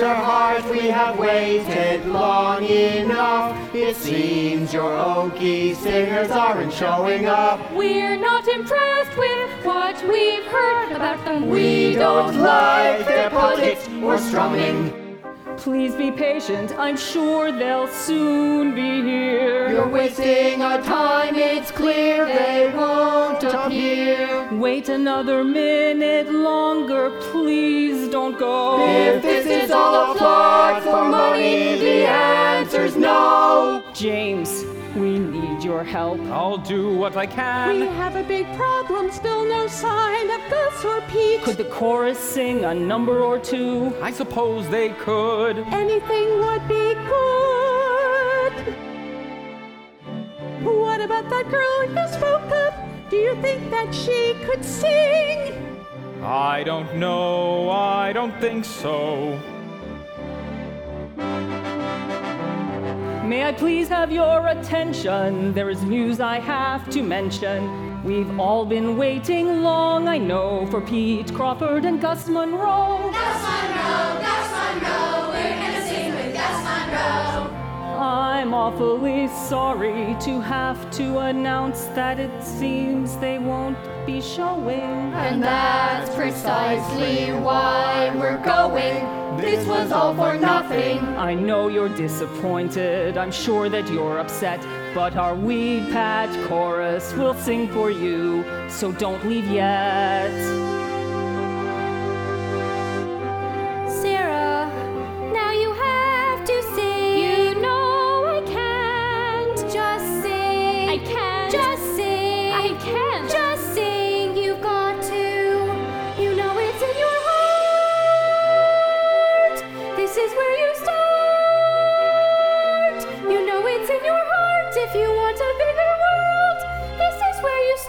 Tender heart, we have waited long enough. It seems your Okie singers aren't showing up. We're not impressed with what we've heard about them. We don't like their politics or strumming. Please be patient, I'm sure they'll soon be here. You're wasting our time, it's clear they won't appear. Wait another minute longer, please don't go. If this is all a plot for money, the answer's no. James, we need your help. I'll do what I We can. have a big problem, still no sign of Gus or Pete. Could the chorus sing a number or two? I suppose they could. Anything would be good. What about that girl who spoke up? Do you think that she could sing? I don't know, I don't think so. May I please have your attention? There is news I have to mention. We've all been waiting long, I know, for Pete Crawford and Gus Monroe. Gus Monroe, we're gonna sing with Gus Monroe. I'm awfully sorry to have to announce that it seems they won't be showing. And that's precisely why we're going. This was all for nothing. I know you're disappointed, I'm sure that you're upset, but our Weed Patch chorus will sing for you, so don't leave yet. Sarah, now you have to sing. You know I can't. Just sing. I can't. Just sing. I can't. Just sing. You've got to. You know it's in your heart. This is where you start. You know it's in your heart. If you want a bigger world, this is where you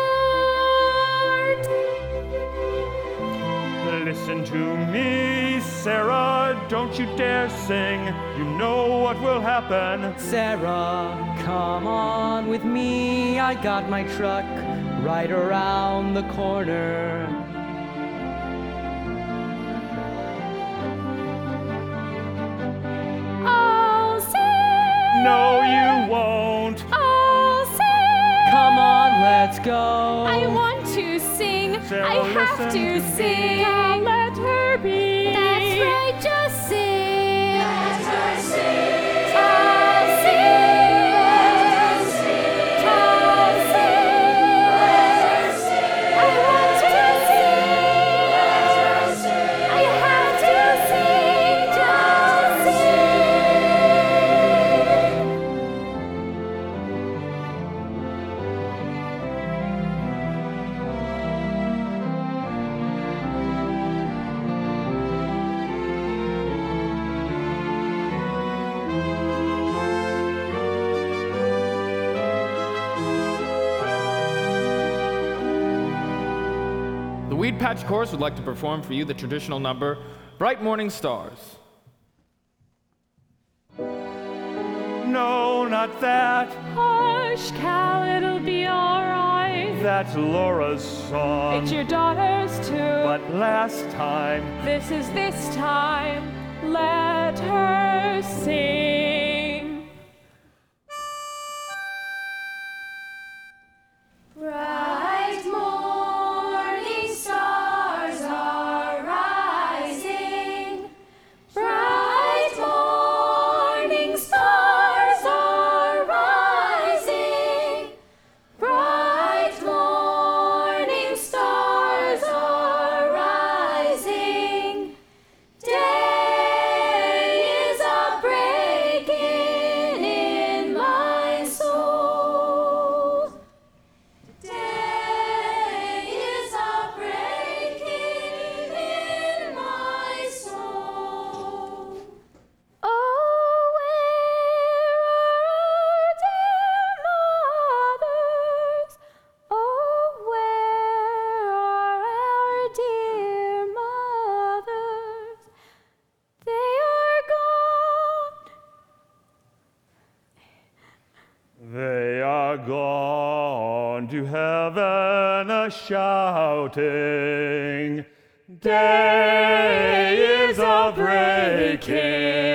start. Listen to me, Sarah, don't you dare sing. You know what will happen. Sarah, come on with me. I got my truck right around the corner. I'll sing. No, you won't. I'll sing. Come on, let's go. I want to sing. Sarah, I have listen to to sing. me. Now let her be. That's right, just sing. Let her sing. I'll sing. Let her sing. I'll sing. Let her sing. I want to sing. Let her sing. I have to sing. Just sing. The Weed Patch Chorus would like to perform for you the traditional number, Bright Morning Stars. No, not that. Hush, Cal, it'll be alright. That's Laura's song. It's your daughter's too. But last time, This is this time. Let her sing. Bright morning stars are rising. Bright morning stars are rising. Bright morning stars are rising. Day is a breaking in my soul. Day is a breaking in my soul. Oh, where are our dear mothers? Oh, where are our dear mothers? They are gone. they are gone to heaven a-shouting. Day is a breaking Kids.